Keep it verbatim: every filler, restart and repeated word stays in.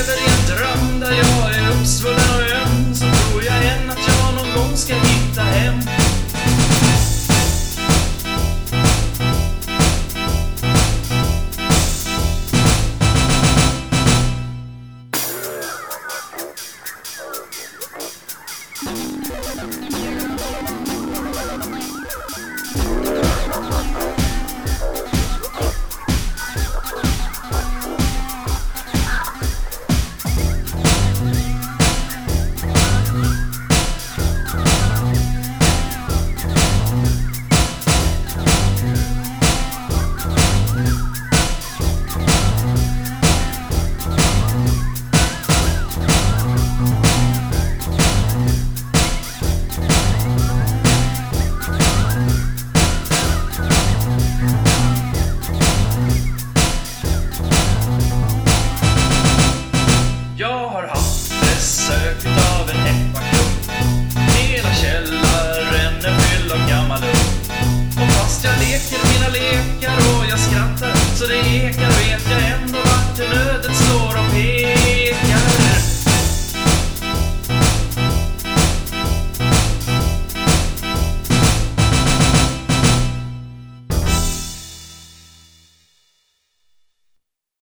lever i en dröm där jag är uppsvullen och öm. Så tror jag än att jag någon gång ska hitta hem. Jag har haft besök av en epaklubb. Hela källaren är fylld av gammal upp. Och fast jag leker mina lekar och jag skrattar så det ekar vet jag